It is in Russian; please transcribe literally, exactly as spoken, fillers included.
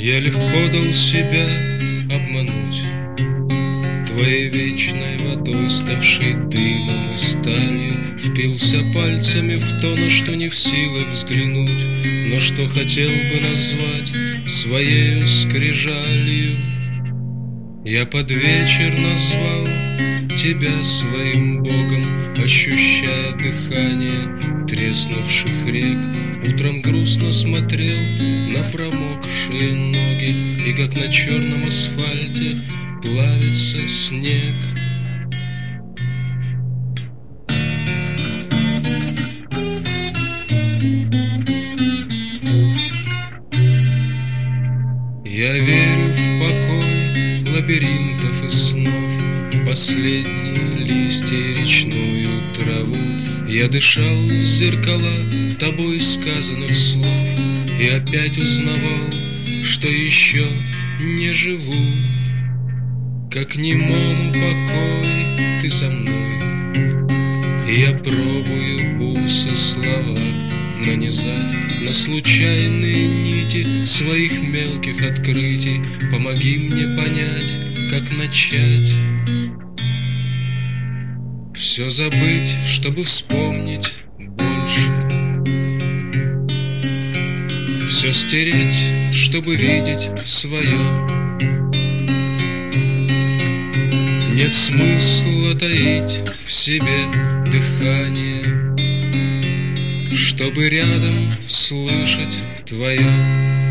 Я легко дал себя обмануть твоей вечной водой, ставшей дымом и сталью. Впился пальцами в то, на что не в силах взглянуть, но что хотел бы назвать своею скрижалью. Я под вечер назвал тебя своим богом, ощущая дыхание треснувших рек. Утром грустно смотрел на промокшие ноги, и как на черном асфальте плавится снег. Я верю в покой лабиринтов и снов, в последние листья и речную траву. Я дышал в зеркала тобой сказанных слов и опять узнавал, что еще не живу. Как немому покой ты со мной, и я пробую усы слова нанизать на случайные нити своих мелких открытий. Помоги мне понять, как начать. Все забыть, чтобы вспомнить больше, все стереть, чтобы видеть свое. Нет смысла таить в себе дыхание, чтобы рядом слышать твое.